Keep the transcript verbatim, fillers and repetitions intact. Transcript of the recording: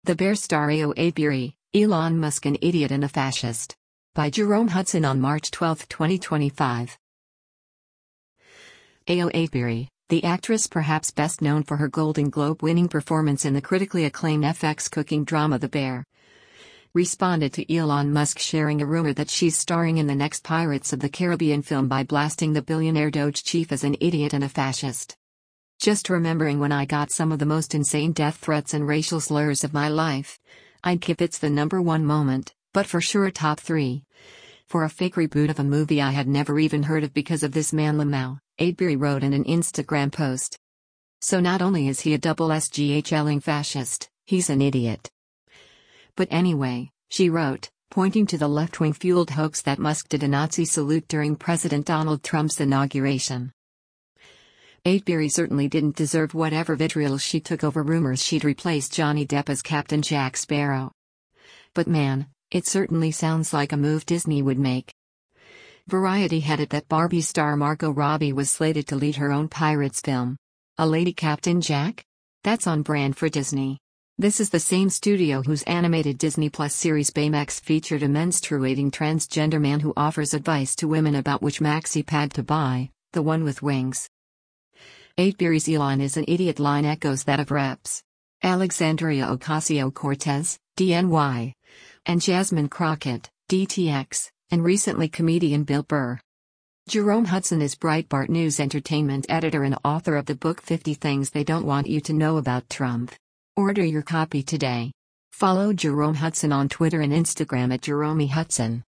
The Bear star A O Abery, Elon Musk an idiot and a fascist. By Jerome Hudson on March twelfth, twenty twenty-five. A O Abery, the actress perhaps best known for her Golden Globe-winning performance in the critically acclaimed F X cooking drama The Bear, responded to Elon Musk sharing a rumor that she's starring in the next Pirates of the Caribbean film by blasting the billionaire Doge chief as an idiot and a fascist. Just remembering when I got some of the most insane death threats and racial slurs of my life. I'd give it's the number one moment, but for sure top three. For a fake reboot of a movie I had never even heard of because of this man Lamau, Abery wrote in an Instagram post. So not only is he a double SGHLing fascist, he's an idiot. But anyway, she wrote, pointing to the left-wing fueled hoax that Musk did a Nazi salute during President Donald Trump's inauguration. Abery certainly didn't deserve whatever vitriol she took over rumors she'd replaced Johnny Depp as Captain Jack Sparrow. But man, it certainly sounds like a move Disney would make. Variety had it that Barbie star Margot Robbie was slated to lead her own Pirates film. A lady Captain Jack? That's on brand for Disney. This is the same studio whose animated Disney Plus series Baymax featured a menstruating transgender man who offers advice to women about which maxi pad to buy, the one with wings. Abery's Elon is an idiot line echoes that of Reps Alexandria Ocasio-Cortez, D N Y, and Jasmine Crockett, D T X, and recently comedian Bill Burr. Jerome Hudson is Breitbart News entertainment editor and author of the book fifty Things They Don't Want You to Know About Trump. Order your copy today. Follow Jerome Hudson on Twitter and Instagram at Jerome Hudson.